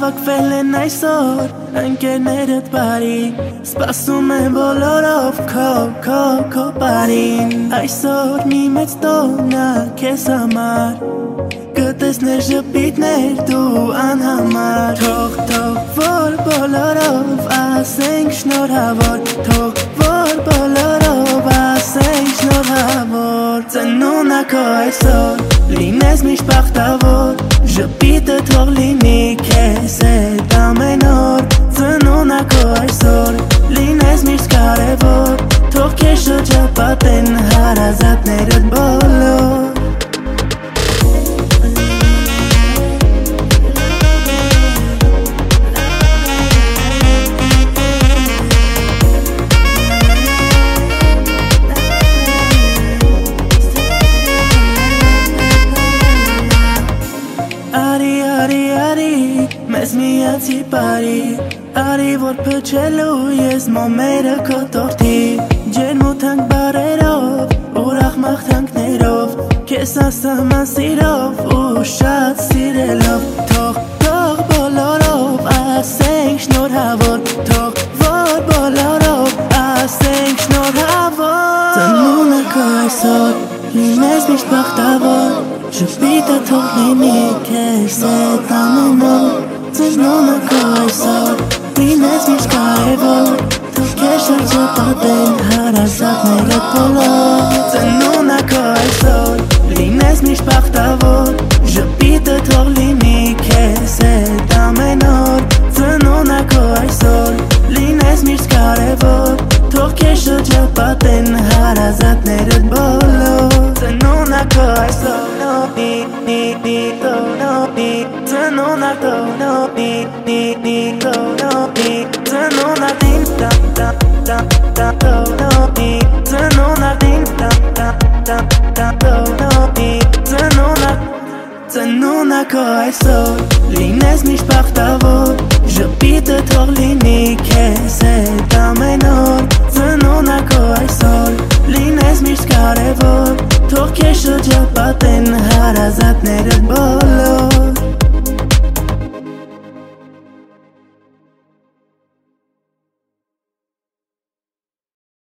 Հավաքվել են այսօր ընկերներդ բարի, սպասում են բոլորով քո բարին։ Այսօր մի մեծ տոնա քեզ համար, կտեսներ ժպիտներ դու անհամար։ Թող որ բոլորով ասենք շնորհավոր, թող որ բոլորով ասենք շնորհավոր։ Ծնունդ քո այսօր լինես միշտ բախտավոր, ժպիտը թող լինի քեզ հետ ամեն օր։ Ծնունդ քո այսօր լինես միշտ կարևոր, թող քեզ շրջապատեն հարազատներդ բոլոր։ Մեզ միացի բարի, արի որ փչելու ես մոմերը քո տորթի, ջերմութանք բարերով, ուրախ մաղթանքներով, քեզ ասաման սիրով ու շատ սիրելով։ Թող բոլորով ասենք շնորհավոր, թող որ բոլորով ասենք շնորհավոր։ Ծնունդ քո այսօր լինես միշտ բախտավոր, ժպիտը թող լինի քեզ հետ ամեն օր։ Ծնունդ քո այսօր լինես միշտ կարևոր, թող քեզ շրջապատեն հարազատներդ բոլոր։ Ծնունդ քո այսօր լինես միշտ բախտավոր, ժպիտը թող լինի քեզ հետ ամեն օր։ Ծնունդ քո այսօր լինես միշտ կարևոր, թող քեզ շրջապատեն հարազատներդ բոլոր։ Ծնունդ քո այսօր Ծնունդ քո այսօր լինես միշտ բախտավոր, ժպիտը թող լինի քեզ հետ ամեն օր։ Ծնունդ քո այսօր լինես միշտ կարևոր, թող քեզ շրջապատեն հարազատներդ բոլոր։